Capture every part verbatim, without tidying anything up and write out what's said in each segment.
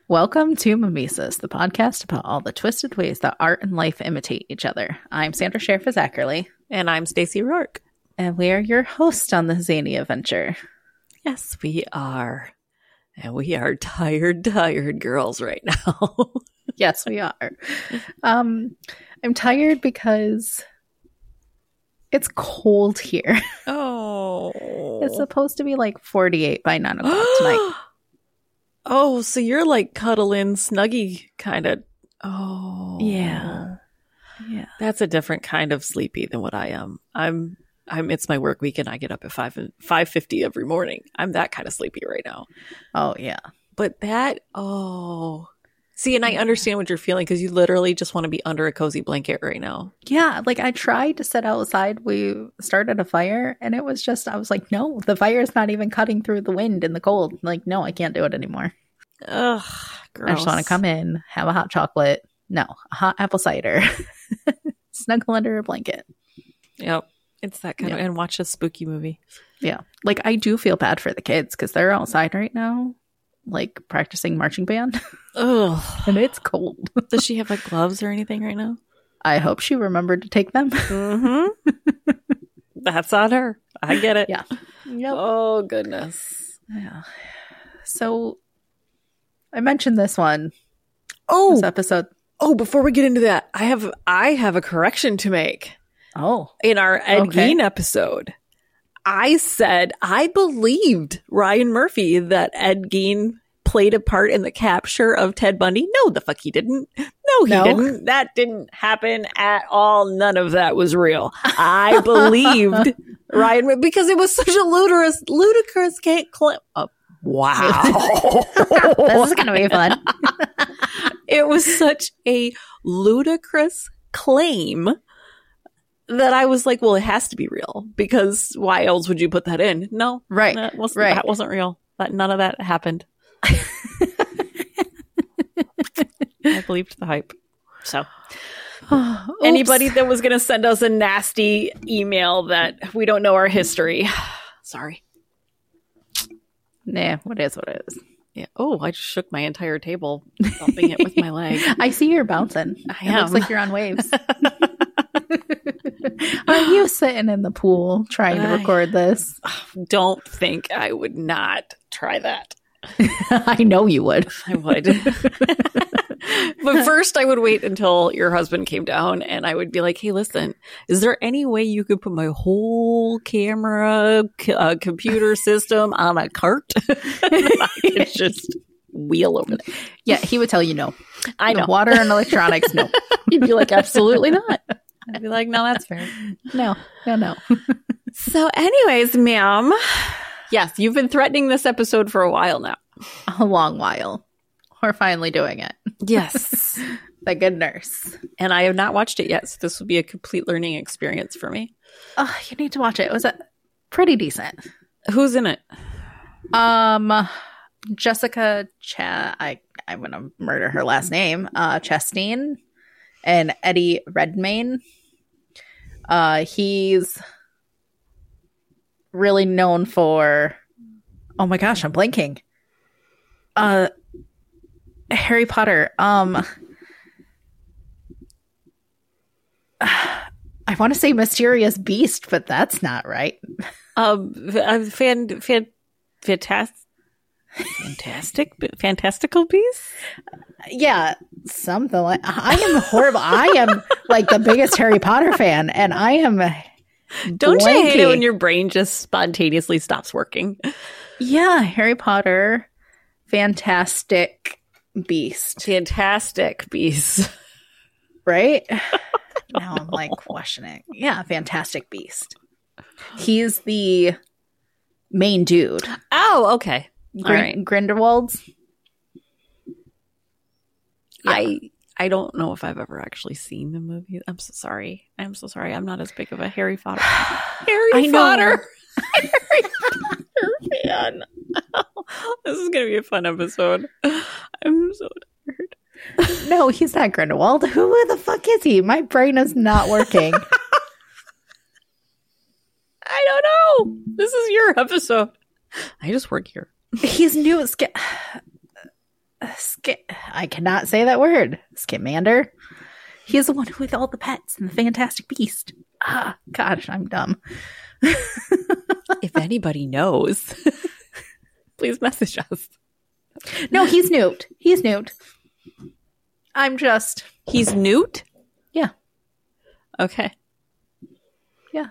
Welcome to Mimesis, the podcast about all the twisted ways that art and life imitate each other. I'm Sandra Sheriff Zackerly. And I'm Stacey Rourke. And we are your hosts on the zany adventure. Yes, we are. And we are tired, tired girls right now. Yes, we are. Um, I'm tired because it's cold here. Oh. It's supposed to be like forty-eight by nine o'clock tonight. Oh, so you're like cuddling, snuggy kind of. Oh. Yeah. Yeah. That's a different kind of sleepy than what I am. I'm, I'm, it's my work week and I get up at five, five fifty every morning. I'm that kind of sleepy right now. Oh, yeah. But that, oh. See, and I understand what you're feeling because you literally just want to be under a cozy blanket right now. Yeah, like I tried to sit outside. We started a fire and it was just, I was like, no, the fire is not even cutting through the wind and the cold. Like, no, I can't do it anymore. Ugh, gross. I just want to come in, have a hot chocolate. No, a hot apple cider. Snuggle under a blanket. Yep. It's that kind yeah. of, and watch a spooky movie. Yeah. Like I do feel bad for the kids because they're outside right now, like practicing marching band. Ugh. And it's cold. Does she have like gloves or anything right now? I hope she remembered to take them. Mm-hmm. That's on her. I get it. Yeah. Yep. Oh, goodness. Yeah. So I mentioned this one. Oh, this episode. Oh, before we get into that, I have I have a correction to make. Oh. In our Ed okay. Gein episode, I said I believed Ryan Murphy that Ed Gein played a part in the capture of Ted Bundy. No, the fuck he didn't. No, he no. didn't. That didn't happen at all. None of that was real. I believed Ryan because it was such a ludicrous, ludicrous clip. Oh, wow. This is going to be fun. It was such a ludicrous claim that I was like, well, it has to be real because why else would you put that in? No, right. That wasn't, right. that wasn't real. That none of that happened. I believed the hype. So anybody that was going to send us a nasty email that we don't know our history. Sorry. Nah, what is what it is. Yeah. Oh, I just shook my entire table, bumping it with my leg. I see you're bouncing. I it am. looks like you're on waves. Are you sitting in the pool trying to record this? Don't think I would not try that. I know you would. I would. But first I would wait until your husband came down and I would be like, hey, listen, is there any way you could put my whole camera, c- uh, computer system on a cart? I could just wheel over there. Yeah, he would tell you no. I know. The water and electronics, no. You'd be like, absolutely not. I'd be like, no, that's fair. No, no, no. So anyways, ma'am, yes, you've been threatening this episode for a while now. A long while. We're finally doing it. Yes. The good nurse. And I have not watched it yet, so this will be a complete learning experience for me. Oh, you need to watch it. It was a pretty decent. Who's in it? Um, Jessica Cha. I I'm gonna murder her last name. Uh, Chastain and Eddie Redmayne. Uh, he's really known for. Oh my gosh, I'm blanking. Uh, Harry Potter. Um, I want to say Mysterious Beast, but that's not right. Um, uh, fan, fan, fantastic, fantastic, fantastical beast. Yeah, something like. I am horrible. I am like the biggest Harry Potter fan, and I am. Don't blanky. you hate it when your brain just spontaneously stops working? Yeah, Harry Potter, Fantastic Beast, fantastic beast, right? Now I'm like questioning. Yeah, Fantastic Beast. He's the main dude. Oh, okay. Grin- All right. Grindelwald's. Yeah. I I don't know if I've ever actually seen the movie. I'm so sorry. I'm so sorry. I'm not as big of a Harry Potter. Harry I Potter. Harry Potter fan. This is gonna be a fun episode. I'm so tired. No, he's not Grindelwald. Who the fuck is he? My brain is not working. I don't know. This is your episode. I just work here. He's new. Sca- Sk- I cannot say that word. Scamander. He's the one with all the pets and the Fantastic Beast. Ah, gosh, I'm dumb. If anybody knows, please message us. No, he's Newt. He's Newt. I'm just. He's Newt? Yeah. Okay. Yeah.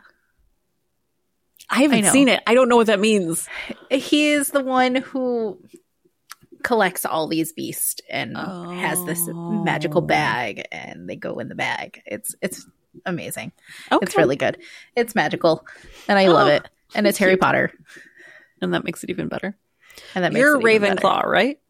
I haven't I seen it. I don't know what that means. He's the one who collects all these beasts and Oh. has this magical bag, and they go in the bag. It's it's amazing. Okay. It's really good. It's magical, and I love Oh, it. And it's Harry cute. Potter, And that makes it even better. and that makes You're it even better. Ravenclaw, right?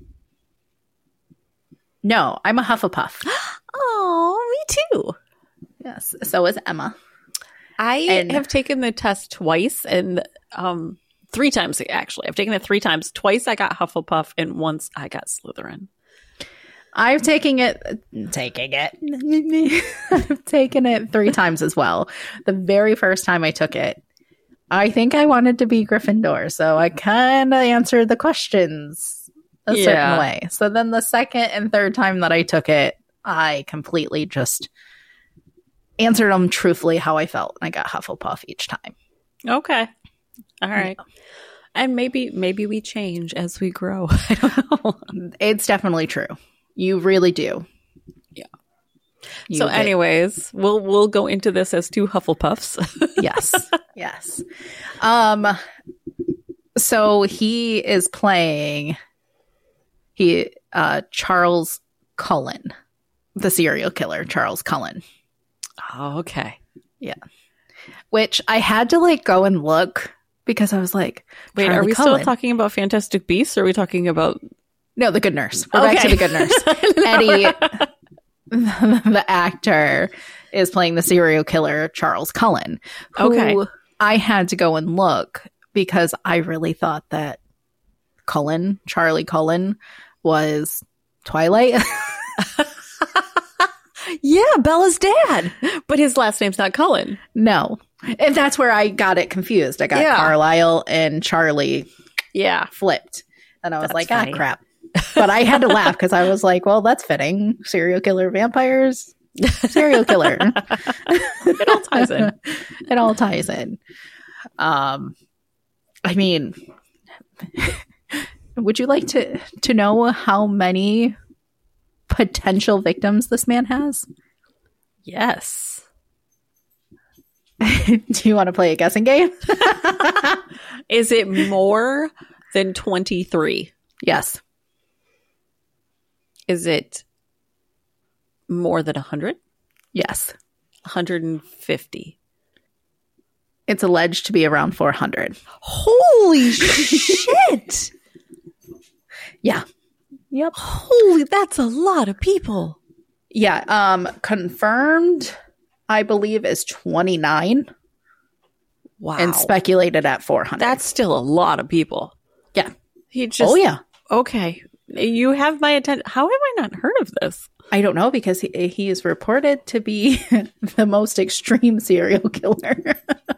No, I'm a Hufflepuff. Oh, me too. Yes, so is Emma. I And- have taken the test twice and um three times actually. I've taken it three times. Twice I got Hufflepuff and once I got Slytherin. I've taken it, taking it, I've taken it three times as well. The very first time I took it, I think I wanted to be Gryffindor, so I kind of answered the questions a Yeah. certain way. So then the second and third time that I took it, I completely just answered them truthfully how I felt, and I got Hufflepuff each time. Okay. All right. And maybe maybe we change as we grow. I don't know. It's definitely true. You really do. Yeah. You So get- anyways, we'll we'll go into this as two Hufflepuffs. yes, yes. Um, so he is playing he uh Charles Cullen, the serial killer, Charles Cullen, Oh, okay. which I had to like go and look because I was like, Wait, Charlie are we Cullen. still talking about Fantastic Beasts or are we talking about No, the Good Nurse. We're back to Okay. the Good Nurse. Eddie, the actor, is playing the serial killer Charles Cullen. Who Okay. I had to go and look because I really thought that Cullen, Charlie Cullen, was Twilight. Yeah, Bella's dad. But his last name's not Cullen. No. And that's where I got it confused. I got Yeah. Carlisle and Charlie Yeah. flipped. And I was That's like, funny. ah, crap. But I had to laugh because I was like, well, that's fitting. Serial killer vampires, serial killer. It all ties in. It all ties in. Um, I mean, would you like to to know how many potential victims this man has? Yes. Do you want to play a guessing game? Is it more than twenty-three? Yes. Is it more than one hundred? Yes. one hundred fifty. It's alleged to be around four hundred. Holy shit! Yeah. Yep. Holy, that's a lot of people. Yeah. Um, confirmed, I believe, is twenty-nine Wow. and speculated at four hundred. That's still a lot of people. Yeah. He just Oh, yeah. Okay. You have my attention. How have I not heard of this? I don't know because he, he is reported to be the most extreme serial killer.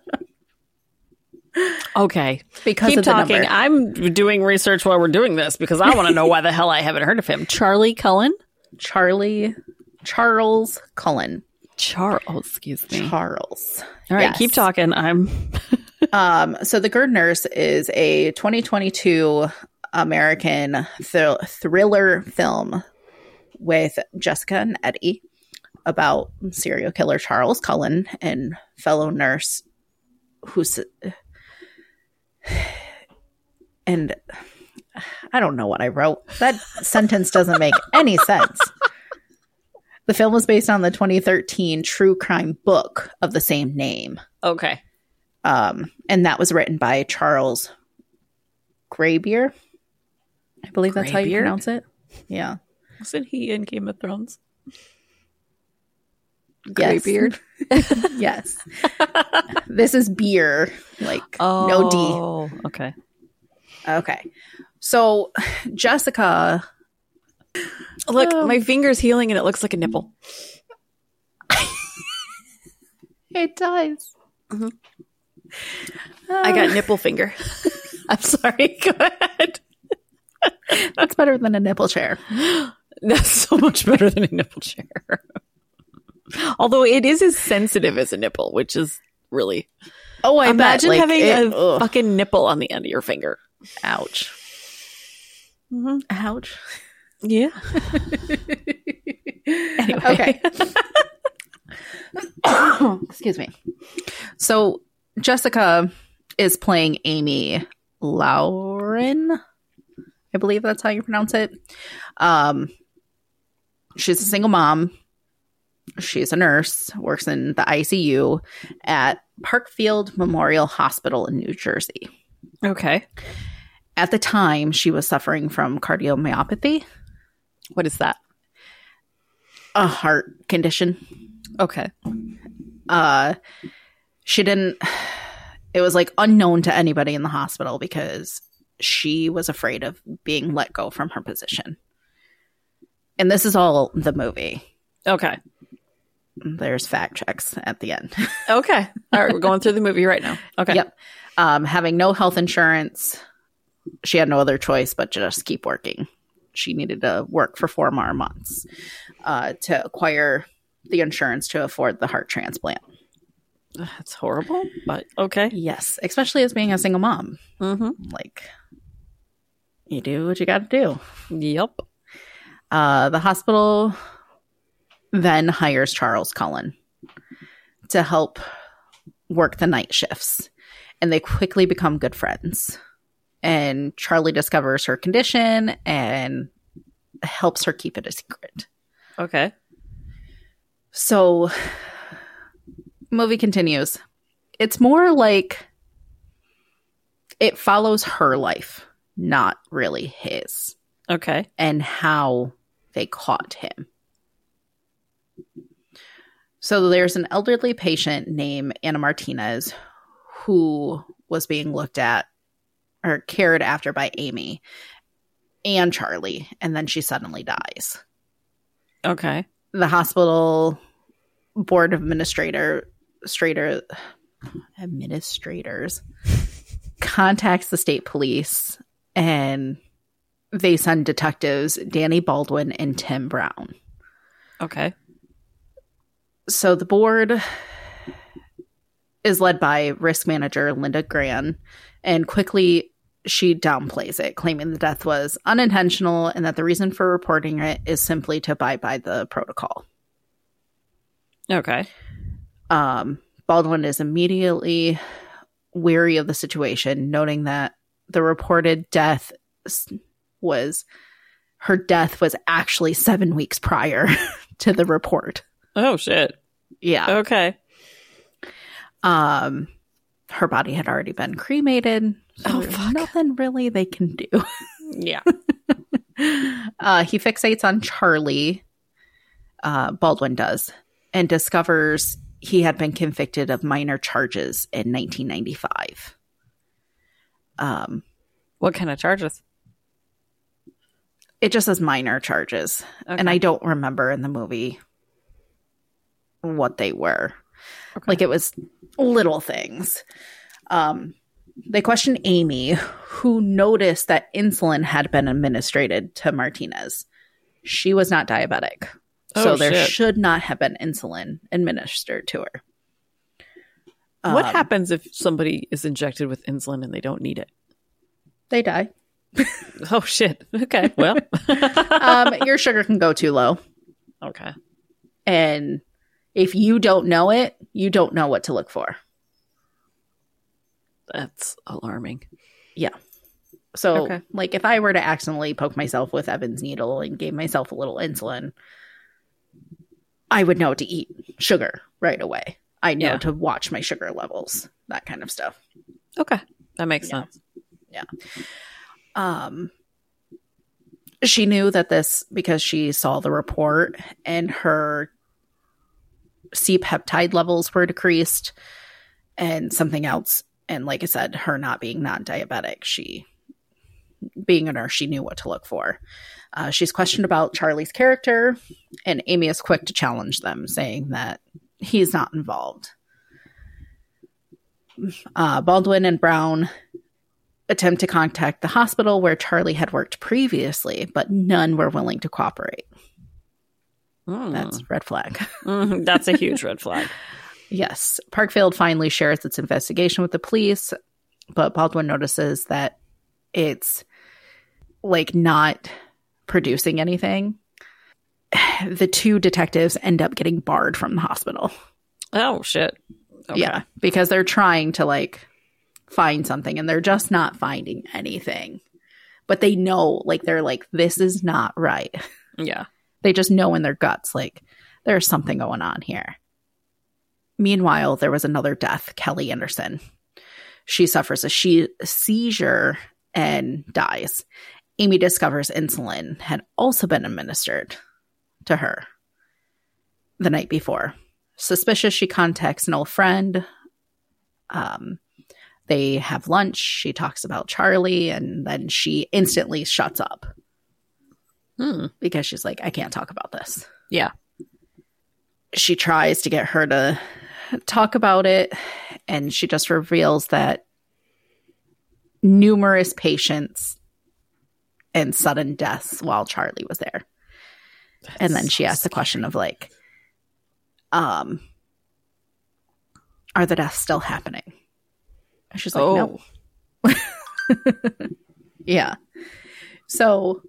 Okay. because Keep of the talking. number. I'm doing research while we're doing this because I want to know why the hell I haven't heard of him. Charlie Cullen? Charlie, Charles Cullen. Charles, excuse me. Charles. All right, Yes. keep talking. I'm Um, so The Good Nurse is a twenty twenty-two American thr- thriller film with Jessica and Eddie about serial killer Charles Cullen and fellow nurse who's and I don't know what I wrote. That sentence doesn't make any sense. The film was based on the twenty thirteen true crime book of the same name. okay. Um, and that was written by Charles Graybeer. I believe that's how you Graybeard? pronounce it. Yeah. Wasn't he in Game of Thrones? Yes. Graybeard? Yes. This is beer, like no D. Oh, okay. Okay. So Jessica. Look, Oh. my finger's healing and it looks like a nipple. It does. Mhm. I got nipple finger. I'm sorry. Go ahead. That's better than a nipple chair. That's so much better than a nipple chair. Although it is as sensitive as a nipple, which is really... Oh, I Imagine bet. Like, having it, a ugh. fucking nipple on the end of your finger. Ouch. Mm-hmm. Ouch. Yeah. Anyway. Okay. Excuse me. So Jessica is playing Amy Lauren. I believe that's how you pronounce it. Um, she's a single mom. She's a nurse, works in the I C U at Parkfield Memorial Hospital in New Jersey. Okay. At the time, she was suffering from cardiomyopathy, What is that? a heart condition. Okay. Uh, she didn't, it was like unknown to anybody in the hospital because she was afraid of being let go from her position. And this is all the movie. Okay. There's fact checks at the end. Okay. All right. We're going through the movie right now. Okay. Yep. Um, having no health insurance, she had no other choice but to just keep working. She needed to work for four more months uh, to acquire the insurance to afford the heart transplant. That's horrible, but okay. Yes, especially as being a single mom. Mm-hmm. Like, you do what you got to do. Yep. Uh, the hospital then hires Charles Cullen to help work the night shifts, and they quickly become good friends. And Charlie discovers her condition and helps her keep it a secret. Okay. So, movie continues. It's more like it follows her life, not really his, Okay. and how they caught him. So there's an elderly patient named Anna Martinez who was being looked at or cared after by Amy and Charlie, and then she suddenly dies. Okay. The hospital board of administrator, strater, administrators contacts the state police, and they send detectives Danny Baldwin and Tim Brown. Okay. So the board is led by risk manager Linda Gran, and quickly she downplays it, claiming the death was unintentional and that the reason for reporting it is simply to abide by the protocol. Okay. Um, Baldwin is immediately wary of the situation, noting that the reported death was her death was actually seven weeks prior to the report. Oh, shit. Yeah. Okay. Um, her body had already been cremated. So Oh, there's fuck. nothing really they can do. Yeah. uh, he fixates on Charlie, uh, Baldwin does, and discovers he had been convicted of minor charges in nineteen ninety-five. Um, What kind of charges? it just says minor charges. Okay. And I don't remember in the movie what they were. Okay. Like, it was little things. Um, they questioned Amy, who noticed that insulin had been administered to Martinez. She was not diabetic. Oh, so there shit. should not have been insulin administered to her. What Um, happens if somebody is injected with insulin and they don't need it? They die. Oh, shit. Okay. Well. Um, your sugar can go too low. Okay. And if you don't know it, you don't know what to look for. That's alarming. So, Okay. like, if I were to accidentally poke myself with Evan's needle and gave myself a little insulin, I would know to eat sugar right away. I know Yeah. to watch my sugar levels, that kind of stuff. Okay. That makes Yeah. sense. Um, she knew that this because she saw the report and her C-peptide levels were decreased and something else. And like I said, her not being non-diabetic, she, being a nurse, she knew what to look for. Uh, she's questioned about Charlie's character, and Amy is quick to challenge them, saying that he's not involved. Uh, Baldwin and Brown attempt to contact the hospital where Charlie had worked previously, but none were willing to cooperate. Mm. That's red flag. Mm, that's a huge red flag. Yes. Parkfield finally shares its investigation with the police, but Baldwin notices that it's like not producing anything. The two detectives end up getting barred from the hospital. Oh, shit. Okay. Yeah, because they're trying to like find something and they're just not finding anything. But they know, like, they're like, this is not right. Yeah. They just know in their guts, like, there's something going on here. Meanwhile, there was another death, Kelly Anderson. She suffers a she- seizure and dies. Amy discovers insulin had also been administered to her the night before. Suspicious, she contacts an old friend. Um, they have lunch. She talks about Charlie, and then she instantly shuts up. Hmm. Because she's like, I can't talk about this. Yeah. She tries to get her to talk about it, and she just reveals that numerous patients and sudden deaths while Charlie was there. That's and then she asks so the question of like, um, are the deaths still happening? And she's like, oh. no. Yeah. So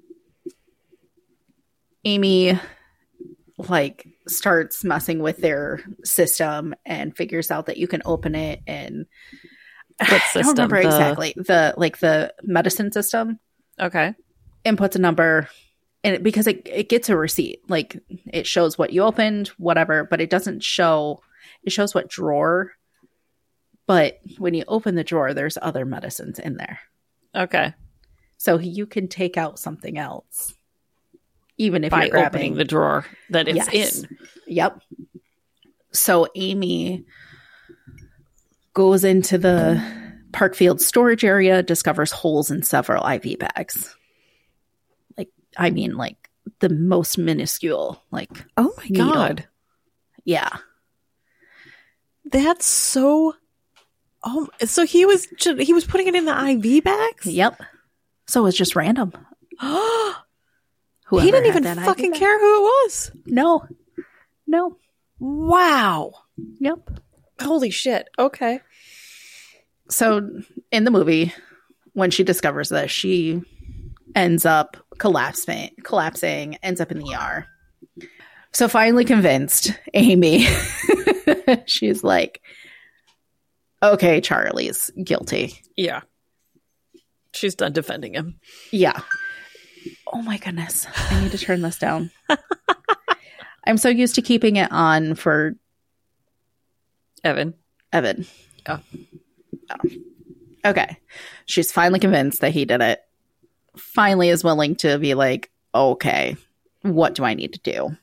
Amy like starts messing with their system and figures out that you can open it and what system? I don't remember the... exactly the like the medicine system. Okay. Inputs a number and it, because it, it gets a receipt, like it shows what you opened, whatever, but it doesn't show, it shows what drawer. But when you open the drawer, there's other medicines in there. Okay. So you can take out something else. Even if by you're grabbing opening the drawer that it's yes. in. Yep. So Amy goes into the Parkfield storage area, discovers holes in several I V bags. Like, I mean, like the most minuscule, like, oh my needle. God. Yeah. That's so, oh, so he was, he was putting it in the I V bags? Yep. So it's just random. Whoever he didn't even fucking care who it was. No. No. Wow. Yep. Holy shit. Okay. So in the movie, when she discovers this, she ends up collapsing, collapsing, ends up in the E R. So finally convinced, Amy, she's like, okay, Charlie's guilty. Yeah. She's done defending him. Yeah. Oh my goodness. I need to turn this down. I'm so used to keeping it on for Evan. Evan. Oh. oh. Okay. She's finally convinced that he did it. Finally is willing to be like, okay, what do I need to do?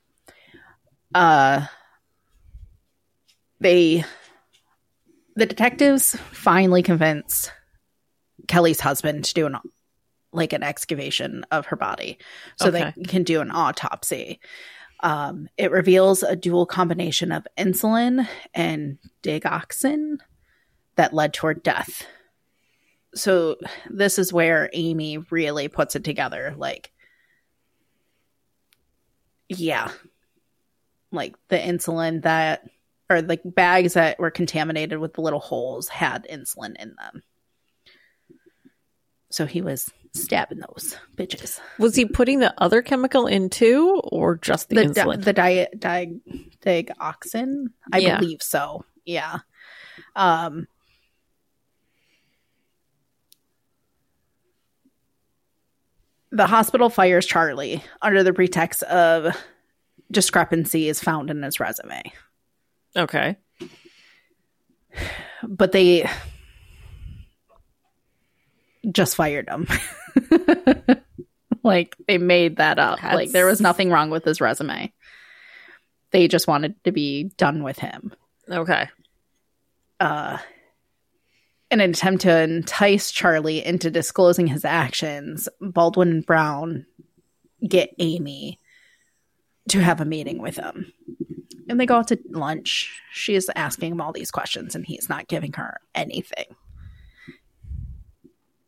Uh, they, the detectives finally convince Kelly's husband to do an like an excavation of her body so okay. they can do an autopsy. Um, it reveals a dual combination of insulin and digoxin that led to her death. So this is where Amy really puts it together. Like, yeah, like the insulin that, or like bags that were contaminated with the little holes had insulin in them. So he was stabbing those bitches. Was he putting the other chemical in too, or just the, the insulin? Di- the diet di- digoxin? I yeah. believe so. Yeah. Um, the hospital fires Charlie under the pretext of discrepancies found in his resume. Okay. But they just fired him. Like, they made that up. That's... Like, there was nothing wrong with his resume. They just wanted to be done with him. Okay. Uh, in an attempt to entice Charlie into disclosing his actions, Baldwin and Brown get Amy to have a meeting with him. And they go out to lunch. She is asking him all these questions, and he's not giving her anything.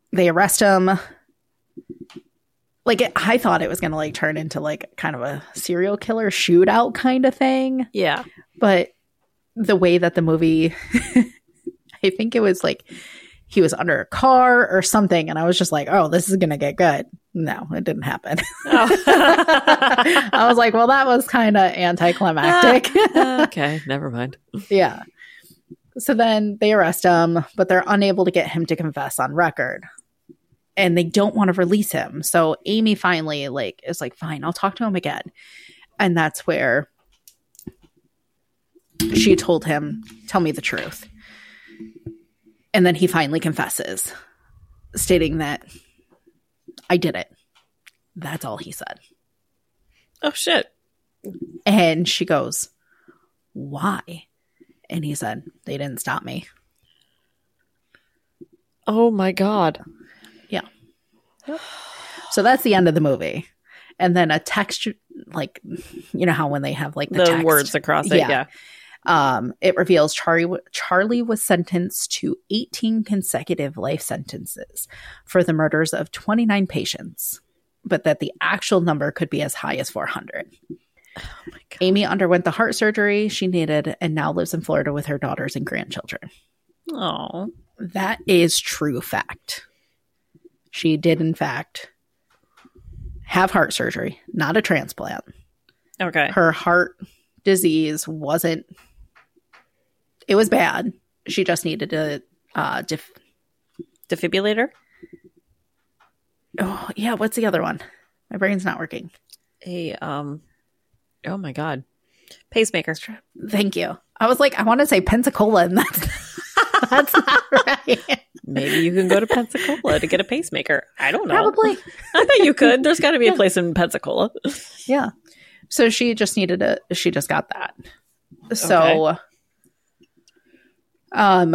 they arrest him. Like, it, I thought it was going to like turn into like kind of a serial killer shootout kind of thing. Yeah. But the way that the movie, I think it was like he was under a car or something. And I was just like, oh, this is going to get good. No, it didn't happen. Oh. I was like, well, that was kind of anticlimactic. Okay, never mind. Yeah. So then they arrest him, but they're unable to get him to confess on record. And they don't want to release him. So Amy finally like is like, fine, I'll talk to him again. And that's where she told him, tell me the truth. And then he finally confesses, stating that I did it. That's all he said. Oh, shit. And she goes, why? And he said, they didn't stop me. Oh, my God. Yeah. So that's the end of the movie. And then a text, like, you know how when they have like the, the text, words across it, yeah. yeah. Um, it reveals Charlie, Charlie was sentenced to eighteen consecutive life sentences for the murders of twenty-nine patients, but that the actual number could be as high as four hundred. Oh my God. Amy underwent the heart surgery she needed and now lives in Florida with her daughters and grandchildren. Oh, that is true fact. She did, in fact, have heart surgery, not a transplant. Okay. Her heart disease wasn't, it was bad. She just needed a uh, def- defibrillator. Oh, yeah. What's the other one? My brain's not working. A, um, oh my God. Pacemaker. Thank you. I was like, I want to say Pensacola, and that's, that's not right. Maybe you can go to Pensacola to get a pacemaker. I don't know. Probably. I bet you could. There's got to be a place in Pensacola. Yeah. So she just needed a, she just got that. So, okay. um,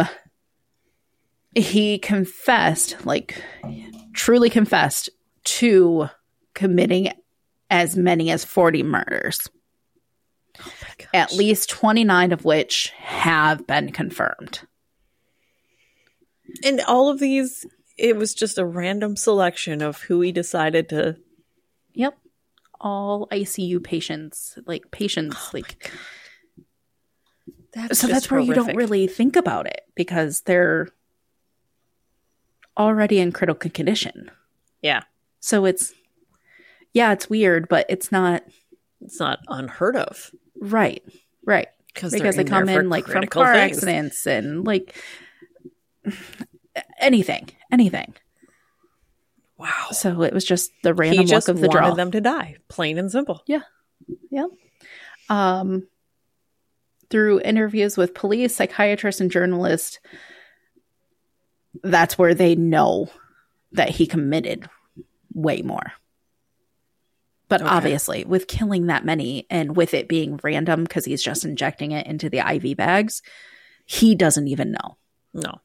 he confessed, like, truly confessed to committing as many as forty murders. Oh my gosh. At least twenty-nine of which have been confirmed. And all of these, it was just a random selection of who he decided to. Yep. All I C U patients, like patients, oh like. That's so that's where horrific. You don't really think about it because they're already in critical condition. Yeah. So it's, yeah, it's weird, but it's not. It's not unheard of. Right. Right. Because they come in like from car things. accidents and like anything, anything. Wow. So it was just the random he just luck of the wanted draw. them to die, plain and simple. Yeah. Yeah. Um, through interviews with police, psychiatrists, and journalists, that's where they know that he committed way more. But okay. Obviously, with killing that many and with it being random because he's just injecting it into the I V bags, he doesn't even know. No.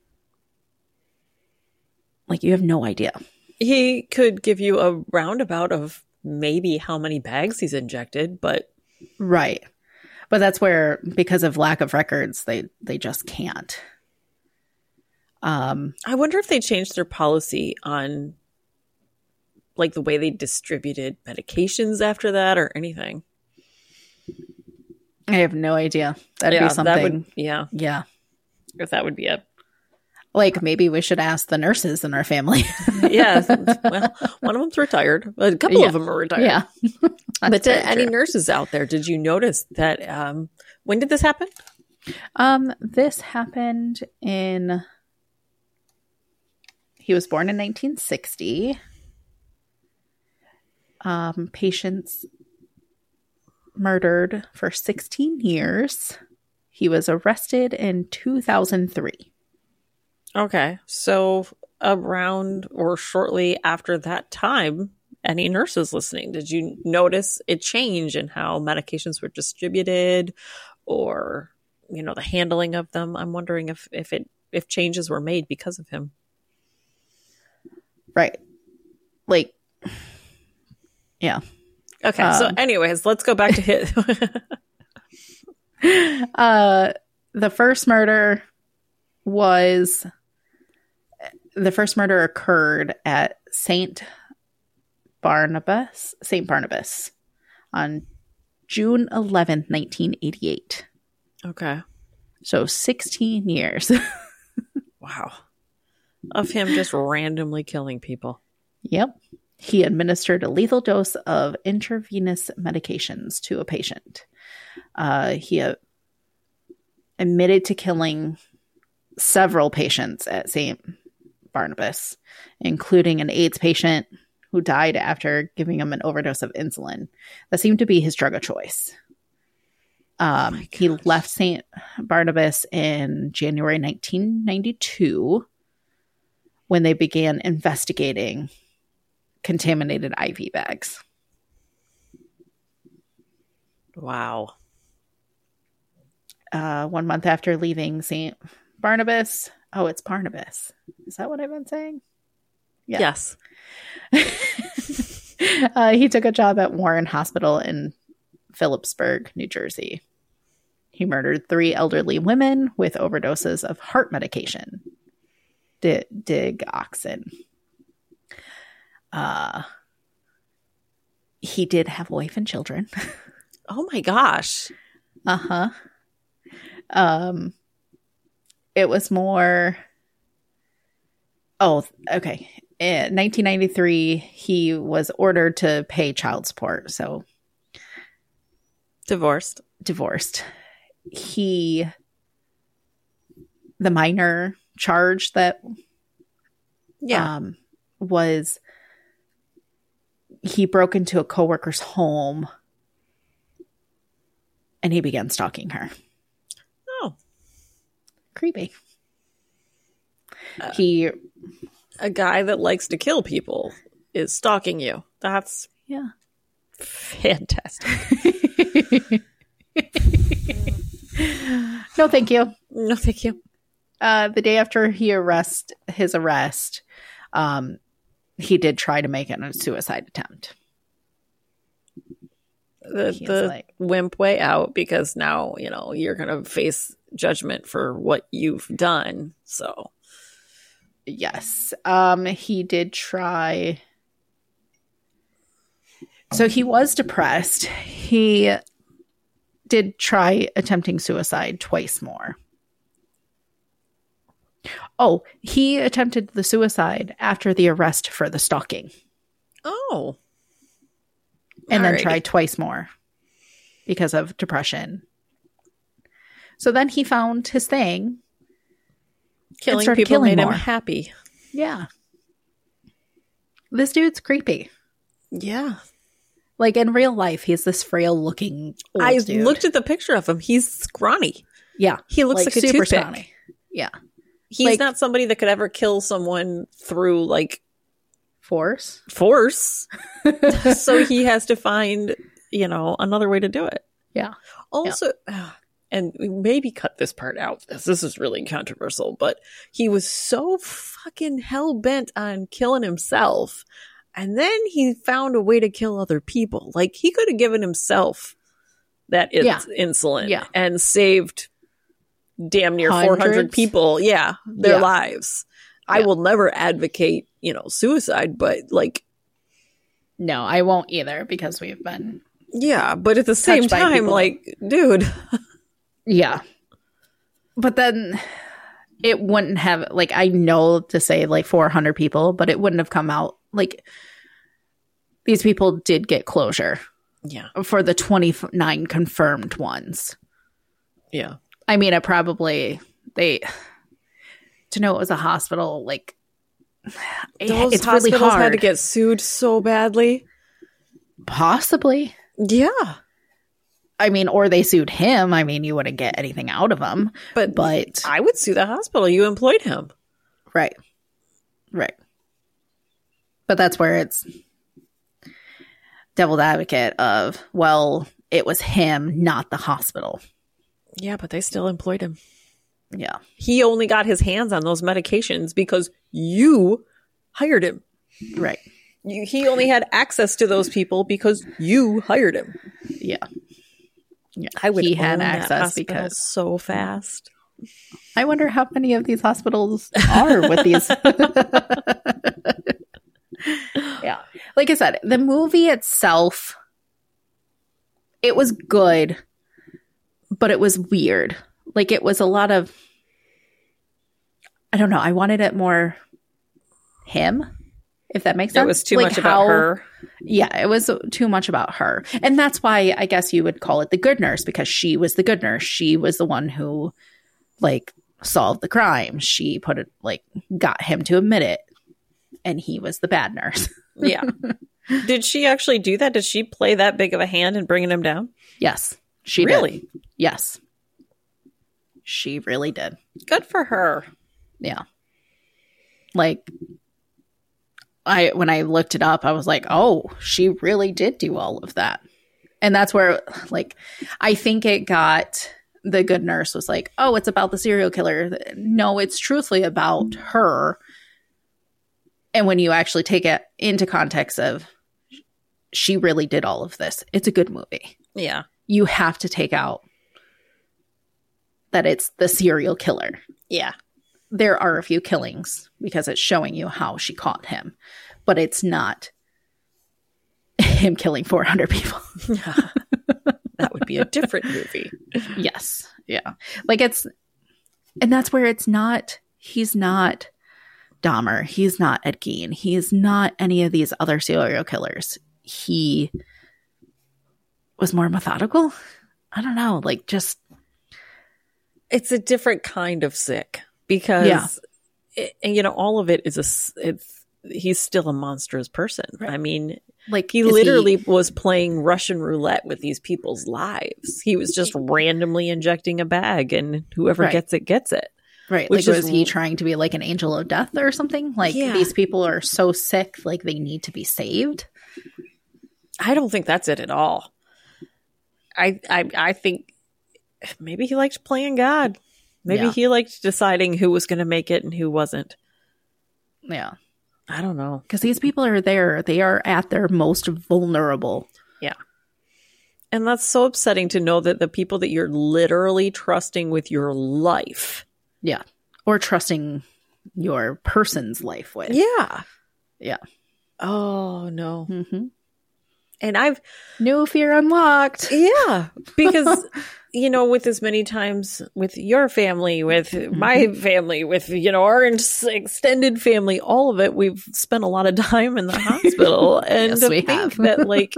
Like, you have no idea. He could give you a roundabout of maybe how many bags he's injected, but... Right. But that's where, because of lack of records, they, they just can't. Um, I wonder if they changed their policy on, like, the way they distributed medications after that or anything. I have no idea. That'd yeah, be something. That would, yeah. Yeah. If that would be a... Like, maybe we should ask the nurses in our family. Yeah. Well, one of them's retired. A couple yeah. of them are retired. Yeah. But to any nurses out there, did you notice that, um, when did this happen? Um, this happened in, he was born in nineteen sixty. Um, patients murdered for sixteen years. He was arrested in two thousand three. Okay, so around or shortly after that time, any nurses listening, did you notice a change in how medications were distributed or, you know, the handling of them? I'm wondering if, if it if changes were made because of him. Right. Like, yeah. Okay, um, so anyways, let's go back to his. uh, the first murder was the first murder occurred at Saint Barnabas, Saint Barnabas on June eleventh, nineteen eighty-eight. Okay. So sixteen years. Wow. Of him just randomly killing people. Yep. He administered a lethal dose of intravenous medications to a patient. Uh, he uh, admitted to killing several patients at Saint Barnabas, including an AIDS patient who died after giving him an overdose of insulin. That seemed to be his drug of choice. Um, oh he left Saint Barnabas in January nineteen ninety-two when they began investigating contaminated I V bags. Wow. Uh, one month after leaving Saint Barnabas. Oh, it's Barnabas. Is that what I've been saying? Yeah. Yes. uh, he took a job at Warren Hospital in Phillipsburg, New Jersey. He murdered three elderly women with overdoses of heart medication, D- digoxin. Uh, he did have a wife and children. Oh my gosh. Uh-huh. Um, it was more... Oh, okay. In nineteen ninety-three, he was ordered to pay child support, so... Divorced. Divorced. He... The minor charge that... Yeah. Um, was... He broke into a coworker's home and he began stalking her. Oh. Creepy. Uh, he... A guy that likes to kill people is stalking you. That's... Yeah. Fantastic. No, thank you. No, thank you. Uh, the day after he arrest his arrest, um, he did try to make it a suicide attempt. The, the like, wimp way out, because now, you know, you're going to face judgment for what you've done. So, yes. Um, he did try. So he was depressed. He did try attempting suicide twice more. Oh, he attempted the suicide after the arrest for the stalking. Oh. And Alrighty. then tried twice more because of depression. So then he found his thing. Killing people killing made more. him happy. Yeah. This dude's creepy. Yeah. Like in real life, he's this frail looking old I dude. looked at the picture of him. He's scrawny. Yeah. He looks like, like a super toothpick. Scrawny. Yeah. He's like, not somebody that could ever kill someone through like force. Force. So he has to find, you know, another way to do it. Yeah. Also, yeah. And maybe cut this part out. This, this is really controversial, but he was so fucking hell bent on killing himself. And then he found a way to kill other people. Like he could have given himself that ins- yeah. insulin yeah. and saved damn near Hundreds. four hundred people. Yeah. Their yeah. lives. Yeah. I will never advocate, you know, suicide, but like. No, I won't either because we've been. Yeah. But at the same time, like, dude. Yeah. But then it wouldn't have, like, I know to say like four hundred people, but it wouldn't have come out. Like, these people did get closure. Yeah. For the twenty-nine confirmed ones. Yeah. I mean, it probably, they, to know it was a hospital, like, those it's hospitals really hard. Had to get sued so badly. Possibly. Yeah. I mean, or they sued him. I mean, you wouldn't get anything out of him. But, but I would sue the hospital. You employed him. Right. Right. But that's where it's devil's advocate of, well, it was him, not the hospital. Yeah, but they still employed him. Yeah. He only got his hands on those medications because you hired him. Right. You, he only had access to those people because you hired him. Yeah. Yeah. I would he own had that access hospital because so fast. I wonder how many of these hospitals are with these. Yeah. Like I said, the movie itself, it was good, but it was weird. Like it was a lot of, I don't know. I wanted it more him, if that makes sense. It was too like much how, about her. Yeah, it was too much about her. And that's why I guess you would call it the good nurse, because she was the good nurse. She was the one who like solved the crime. She put it like got him to admit it. And he was the bad nurse. Yeah. Did she actually do that? Did she play that big of a hand in bringing him down? Yes, she really? did. Yes. She really did. Good for her. Yeah. Like I when I looked it up, I was like, "Oh, she really did do all of that." And that's where like I think it got the good nurse was like, "Oh, it's about the serial killer." No, it's truthfully about her. And when you actually take it into context of she really did all of this, it's a good movie. Yeah. You have to take out that it's the serial killer. Yeah. There are a few killings because it's showing you how she caught him, but it's not him killing four hundred people. That would be a different movie. Yes. Yeah. Like it's, and that's where it's not, he's not Dahmer. He's not Ed Gein. He's not any of these other serial killers. He was more methodical. I don't know. Like just. It's a different kind of sick because, Yeah. it, and you know, all of it is a, it's, he's still a monstrous person. Right. I mean, like he literally he... was playing Russian roulette with these people's lives. He was just randomly injecting a bag and whoever right. gets it, gets it. Right. Which like, is, was he trying to be like an angel of death or something? Like, yeah. These people are so sick, like, they need to be saved? I don't think that's it at all. I I, I think maybe he liked playing God. Maybe yeah. he liked deciding who was going to make it and who wasn't. Yeah. I don't know. Because these people are there. They are at their most vulnerable. Yeah. And that's so upsetting to know that the people that you're literally trusting with your life. Yeah. Or trusting your person's life with. Yeah. Yeah. Oh, no. Mm-hmm. And I've... New fear unlocked. Yeah. Because, you know, with as many times with your family, with mm-hmm. my family, with, you know, our extended family, all of it, we've spent a lot of time in the hospital. And yes, to we think have. that, like,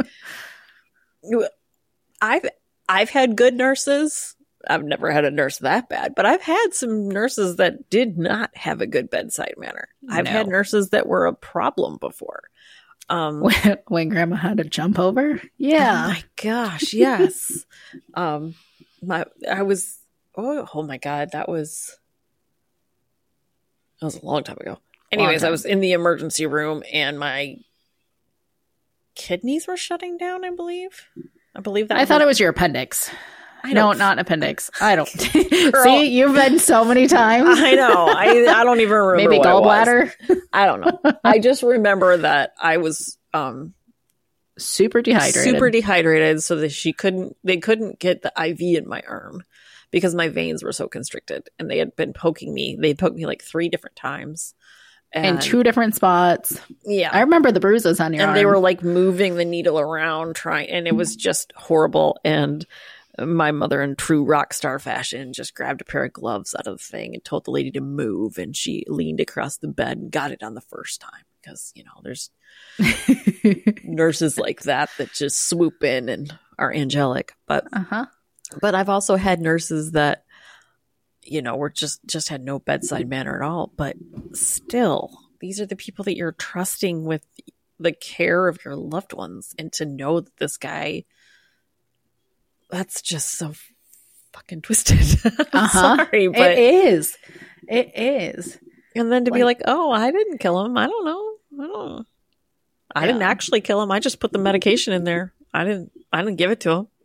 I've I've had good nurses. I've never had a nurse that bad, but I've had some nurses that did not have a good bedside manner. I've no. had nurses that were a problem before. Um, when, when grandma had to jump over? Yeah. Oh my gosh, yes. um, my I was oh oh my god, that was that was a long time ago. Anyways, time. I was in the emergency room and my kidneys were shutting down. I believe. I believe that. I thought it was your appendix. I no, not an appendix. I don't. See, you've been so many times. I know. I I don't even remember. Maybe what gallbladder. I don't know. I just remember that I was um super dehydrated. Super dehydrated, so that she couldn't. They couldn't get the I V in my arm because my veins were so constricted, and they had been poking me. They poked me like three different times. In two different spots. Yeah. I remember the bruises on your and arm. And they were like moving the needle around, trying, and it was just horrible. And my mother, in true rock star fashion, just grabbed a pair of gloves out of the thing and told the lady to move. And she leaned across the bed and got it on the first time. Because, you know, there's nurses like that that just swoop in and are angelic. But, uh-huh. but I've also had nurses that, you know, were just, just had no bedside manner at all. But still, these are the people that you're trusting with the care of your loved ones. And to know that this guy, that's just so fucking twisted. I'm uh-huh. sorry, but it is. It is. And then to like, be like, oh, I didn't kill him. I don't know. I don't know. I yeah. didn't actually kill him. I just put the medication in there. I didn't, I didn't give it to him.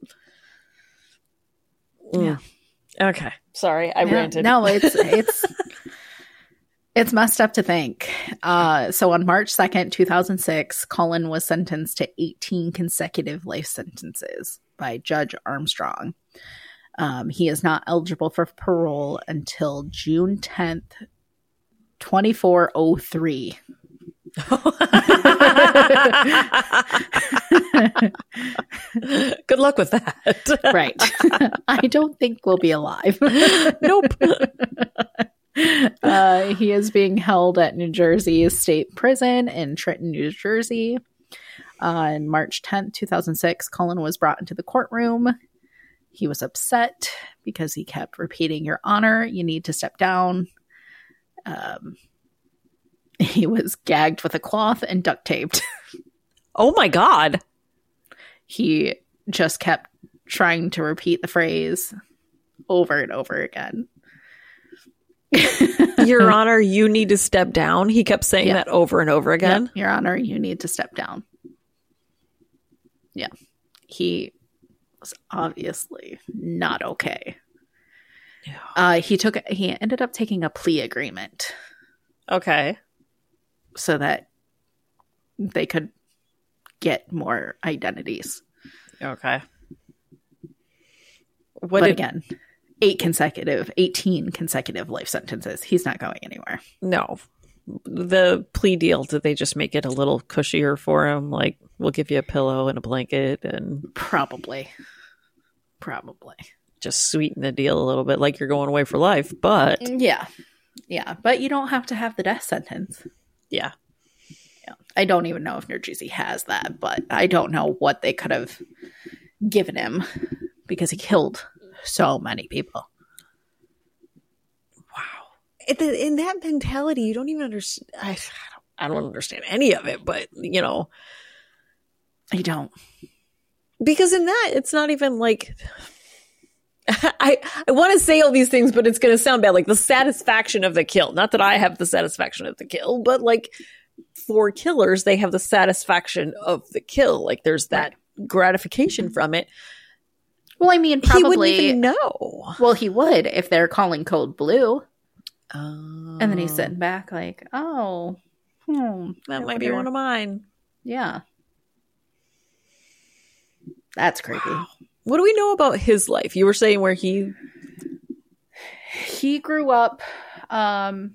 Mm. Yeah. Okay. Sorry. I yeah. ranted. No, it's, it's, it's messed up to think. Uh, so on March second, two thousand six, Cullen was sentenced to eighteen consecutive life sentences by Judge Armstrong. Um, he is not eligible for parole until June tenth, twenty-four oh three. Good luck with that. Right. I don't think we'll be alive. Nope. Uh, he is being held at New Jersey State Prison in Trenton, New Jersey. On March tenth, two thousand six, Cullen was brought into the courtroom. He was upset because he kept repeating, "Your Honor, you need to step down." Um, he was gagged with a cloth and duct taped. Oh my God. He just kept trying to repeat the phrase over and over again. Your Honor, you need to step down. He kept saying Yeah. that over and over again. Yep. Your Honor, you need to step down. Yeah. He was obviously not okay. Yeah. Uh, he took he ended up taking a plea agreement Okay. so that they could get more identities. Okay. What but did, again, eight consecutive, eighteen consecutive life sentences. He's not going anywhere. no. The plea deal, did they just make it a little cushier for him? Like, we'll give you a pillow and a blanket and Probably. Probably. just sweeten the deal a little bit, like you're going away for life. But Yeah. Yeah. But you don't have to have the death sentence. yeah. Yeah. I don't even know if New Jersey has that, but I don't know what they could have given him because he killed so many people. In, the, in that mentality, you don't even understand. I, I don't understand any of it, but you know, I don't. because in that, it's not even like I I want to say all these things, but it's going to sound bad. Like the satisfaction of the kill. Not that I have the satisfaction of the kill, but like for killers, they have the satisfaction of the kill. Like there's that gratification from it. Well, I mean, He wouldn't probably. even know. Well, he would if they're calling code blue. Um, And then he's sitting back like, oh, hmm, that I might be wonder- one of mine. Yeah. That's creepy. Wow. What do we know about his life? You were saying where he He grew up um,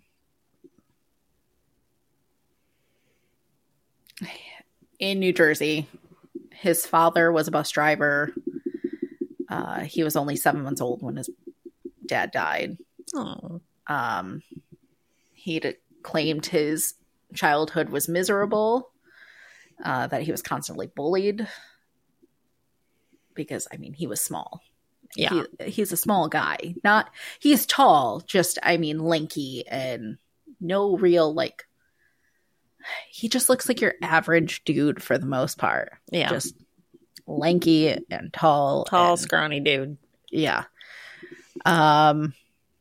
in New Jersey. His father was a bus driver. Uh, he was only seven months old when his dad died. oh, Um, he'd claimed his childhood was miserable, uh, that he was constantly bullied because, I mean, he was small. yeah. He, he's a small guy. Not, he's tall, just, I mean, lanky and no real, like, he just looks like your average dude for the most part. Yeah. Just lanky and tall. Tall, and- scrawny dude. yeah. Um,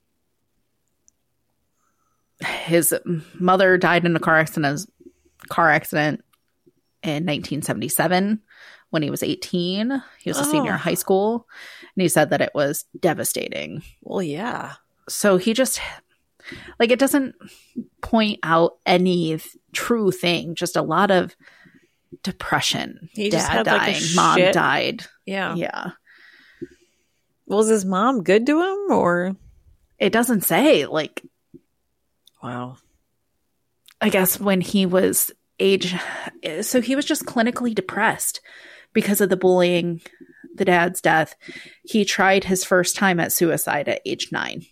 his mother died in a car accident, car accident in nineteen seventy-seven when he was eighteen. He was a senior Oh. in high school, and he said that it was devastating. Well, yeah. So he just, like, it doesn't point out any th- true thing, just a lot of depression. He Dad just had, like, a dying, mom shit- died. Yeah. Yeah. Was his mom good to him or? It doesn't say, like, Wow. I guess when he was age, so he was just clinically depressed because of the bullying, the dad's death. He tried his first time at suicide at age nine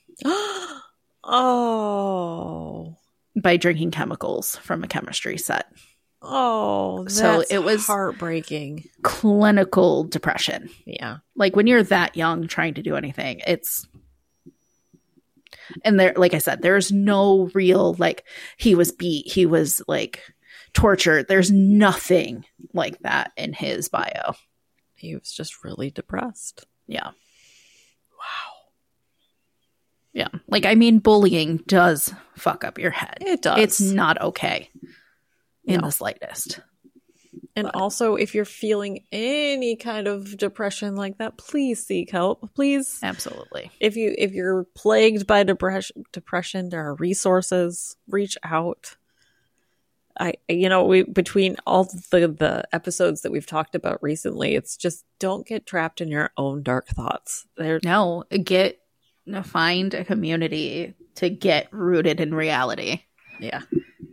Oh. by drinking chemicals from a chemistry set. Oh, that's So it was- heartbreaking. Clinical depression. Yeah. Like when you're that young trying to do anything, it's, and there, like I said, there's no real, like, he was beat, he was like tortured. There's nothing like that in his bio. He was just really depressed. Yeah. Wow. Yeah. Like, I mean, bullying does fuck up your head. It does. It's not okay in No. the slightest. And But- also, if you're feeling any kind of depression like that, please seek help. Please, Absolutely. if you if you're plagued by depression, depression, there are resources. Reach out. I, you know, we between all the the episodes that we've talked about recently, it's just don't get trapped in your own dark thoughts. They're No, get find a community to get rooted in reality. yeah.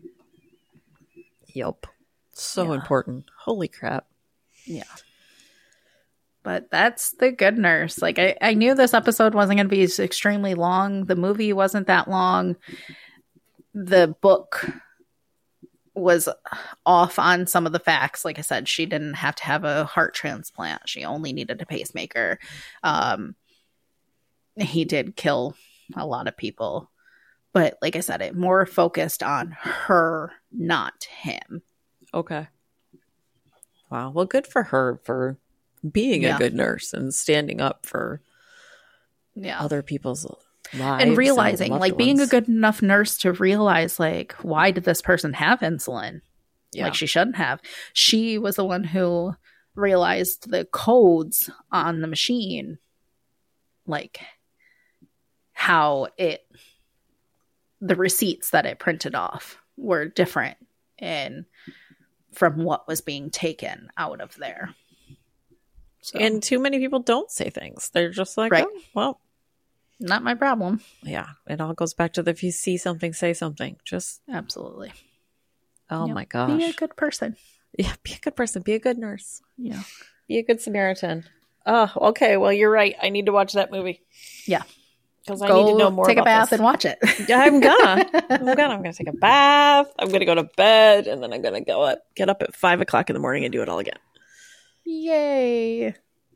Yep. So Yeah. important. Holy crap. Yeah. But that's The Good Nurse. Like, I, I knew this episode wasn't going to be extremely long. The movie wasn't that long. The book was off on some of the facts. Like I said, she didn't have to have a heart transplant. She only needed a pacemaker. Um, he did kill a lot of people. But like I said, it more focused on her, not him. Okay. Wow. Well, good for her for being Yeah. a good nurse and standing up for Yeah. other people's lives. And realizing, loved like, being a ones. good enough nurse to realize, like, why did this person have insulin? Yeah. Like, she shouldn't have. She was the one who realized the codes on the machine, like, how it, the receipts that it printed off were different and from what was being taken out of there. So, And too many people don't say things. They're just like, Right. oh, well, not my problem. yeah. It all goes back to the if you see something, say something. Just, Absolutely. oh Yep. my gosh. Be a good person. Yeah, be a good person. Be a good nurse. Yeah. Be a good Samaritan. Oh, okay. Well, you're right. I need to watch that movie. Yeah. Because I Go need to know more take a about bath this. and watch it. Yeah, I'm gonna. I'm gonna. I'm gonna take a bath. I'm gonna go to bed, and then I'm gonna go up, get up at five o'clock in the morning and do it all again. Yay.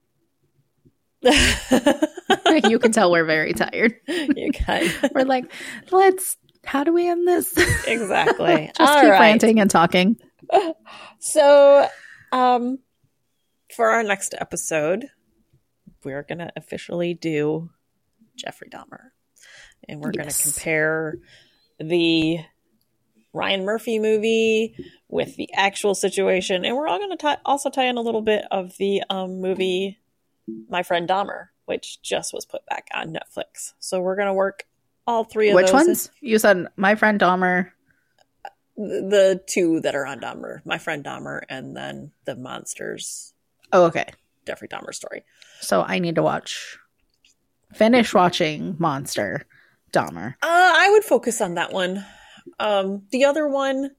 You can tell we're very tired. You kind of- We're like, let's, how do we end this? exactly. Just All keep right. ranting and talking. So, um, for our next episode, we're gonna officially do Jeffrey Dahmer, and we're Yes. gonna compare the Ryan Murphy movie with the actual situation, and we're all gonna tie, also tie in a little bit of the um, movie My Friend Dahmer, which just was put back on Netflix. So we're gonna work all three of Which those. ones? You said My Friend Dahmer. The two that are on Dahmer, My Friend Dahmer, and then the Monsters Oh, okay. Jeffrey Dahmer story. So I need to watch, finish watching Monster Dahmer. Uh, I would focus on that one. Um, the other one,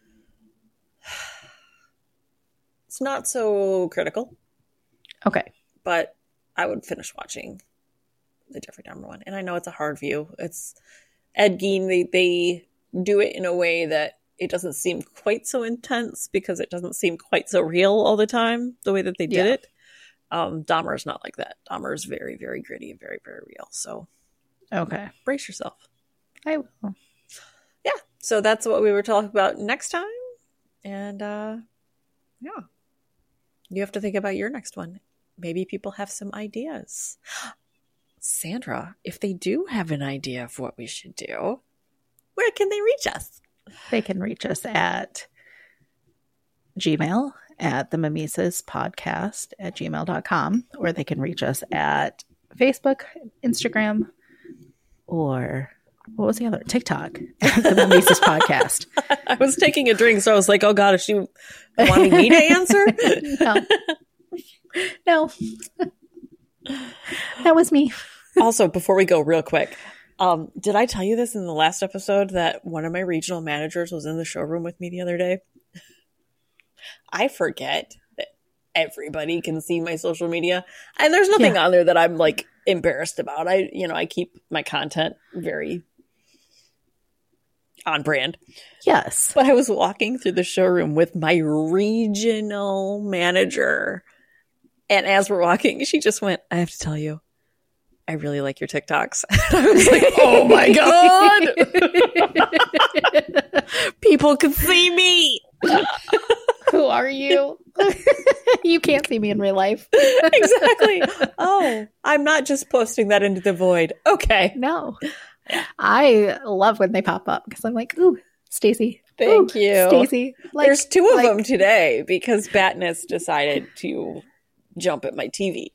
it's not so critical, Okay. but I would finish watching the Jeffrey Dahmer one. And I know it's a hard view. It's Ed Gein. They they do it in a way that it doesn't seem quite so intense because it doesn't seem quite so real all the time, the way that they did Yeah. it. Um, Dahmer is not like that. Dahmer is very, very gritty and very, very real. So Okay. brace yourself. I will. Yeah, so that's what we were talking about next time. And uh yeah, you have to think about your next one. Maybe people have some ideas. Sandra, if they do have an idea of what we should do, where can they reach us? They can reach us at Gmail at the Mimesis podcast at gmail dot com, or they can reach us at Facebook, Instagram, or what was the other? TikTok, at the Mimesis podcast. I was taking a drink, so I was like, oh God, is she wanting me to answer? No. No. That was me. Also, before we go real quick, um, did I tell you this in the last episode that one of my regional managers was in the showroom with me the other day? I forget that everybody can see my social media, and there's nothing Yeah. on there that I'm like embarrassed about. I, you know, I keep my content very on brand. Yes. But I was walking through the showroom with my regional manager, and as we're walking, she just went, "I have to tell you, I really like your TikToks." I was like, oh my God. People can see me. Who are you? You can't see me in real life. Exactly. Oh, I'm not just posting that into the void. Okay. No. I love when they pop up because I'm like, ooh, Stacy. Thank Ooh, you. Stacy. Like, There's two of like- them today because Batness decided to jump at my T V.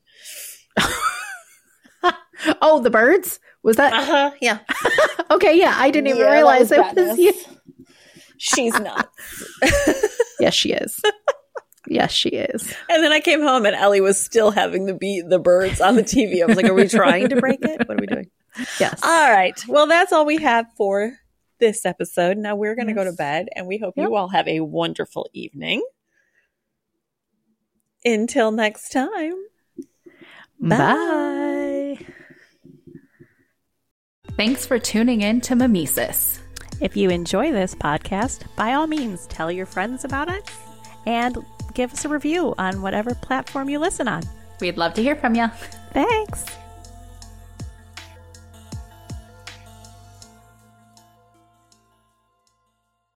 Oh, the birds? Was that? Uh-huh. Yeah. Okay, yeah. I didn't even Yeah, that realize was it was Batness. you. She's not. Yes, she is. Yes, she is. And then I came home and Ellie was still having the beat the birds on the T V. I was like, are we trying to break it? What are we doing? Yes. All right. Well, that's all we have for this episode. Now we're going to Yes. go to bed, and we hope Yep. you all have a wonderful evening. Until next time. Bye. Thanks for tuning in to Mimesis. If you enjoy this podcast, by all means, tell your friends about it and give us a review on whatever platform you listen on. We'd love to hear from you. Thanks.